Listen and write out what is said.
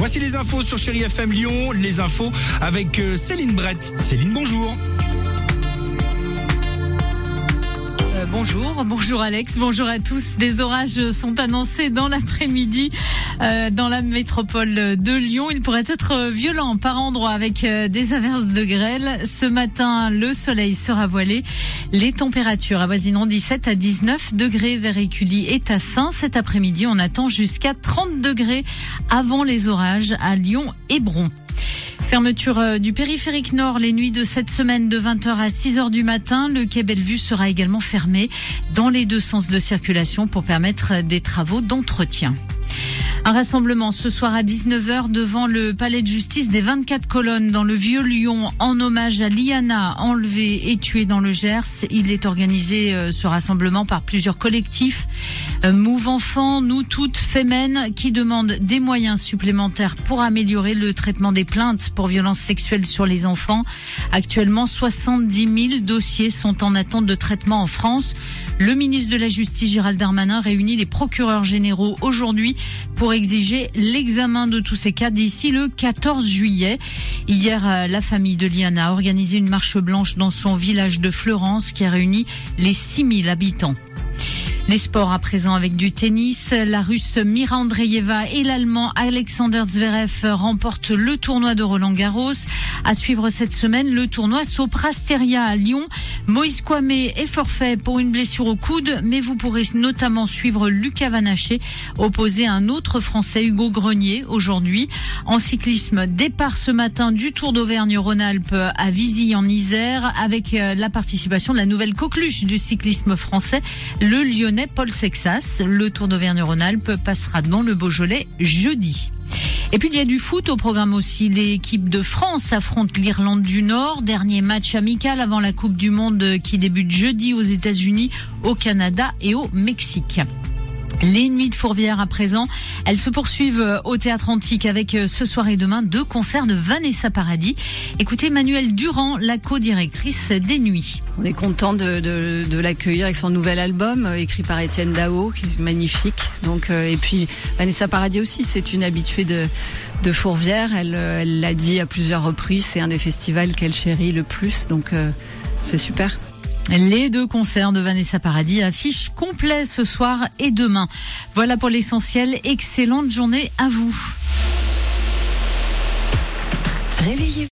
Voici les infos sur Chéri FM Lyon, les infos avec Céline Brett. Céline, bonjour. Bonjour Alex, bonjour à tous. Des orages sont annoncés dans l'après-midi dans la métropole de Lyon. Ils pourraient être violents par endroits avec des averses de grêle. Ce matin, le soleil sera voilé. Les températures avoisineront 17 à 19 degrés vers Écully et Tassin. Cet après-midi, on attend jusqu'à 30 degrés avant les orages à Lyon et Bron. Fermeture du périphérique nord les nuits de cette semaine de 20h à 6h du matin. Le quai Bellevue sera également fermé dans les deux sens de circulation pour permettre des travaux d'entretien. Un rassemblement ce soir à 19h devant le palais de justice des 24 colonnes dans le Vieux-Lyon en hommage à Liana, enlevée et tuée dans le Gers. Il est organisé ce rassemblement par plusieurs collectifs. Move Enfants, Nous Toutes, Femen, qui demandent des moyens supplémentaires pour améliorer le traitement des plaintes pour violences sexuelles sur les enfants. Actuellement, 70 000 dossiers sont en attente de traitement en France. Le ministre de la Justice, Gérald Darmanin, réunit les procureurs généraux aujourd'hui pour exiger l'examen de tous ces cas d'ici le 14 juillet. Hier, la famille de Liana a organisé une marche blanche dans son village de Fleurance qui a réuni les 6 000 habitants. Les sports à présent avec du tennis. La Russe Mira Andreeva et l'Allemand Alexander Zverev remportent le tournoi de Roland-Garros. À suivre cette semaine, le tournoi Soprasteria à Lyon. Moïse Kwame est forfait pour une blessure au coude, mais vous pourrez notamment suivre Lucas Vanaché opposé à un autre Français, Hugo Grenier, aujourd'hui. En cyclisme, départ ce matin du Tour d'Auvergne-Rhône-Alpes à Vizy en Isère avec la participation de la nouvelle coqueluche du cyclisme français, le Lyonnais Paul Sexas. Le Tour d'Auvergne-Rhône-Alpes passera dans le Beaujolais jeudi. Et puis il y a du foot au programme aussi. L'équipe de France affronte l'Irlande du Nord. Dernier match amical avant la Coupe du Monde qui débute jeudi aux États-Unis, au Canada et au Mexique. Les nuits de Fourvière à présent, elles se poursuivent au Théâtre Antique avec ce soir et demain 2 concerts de Vanessa Paradis. Écoutez Manuelle Durand, la co-directrice des Nuits. On est content de l'accueillir avec son nouvel album écrit par Étienne Dao, qui est magnifique. Donc et puis Vanessa Paradis aussi, c'est une habituée de Fourvière. Elle l'a dit à plusieurs reprises, c'est un des festivals qu'elle chérit le plus. Donc c'est super. Les 2 concerts de Vanessa Paradis affichent complet ce soir et demain. Voilà pour l'essentiel. Excellente journée à vous. Réveillez-vous.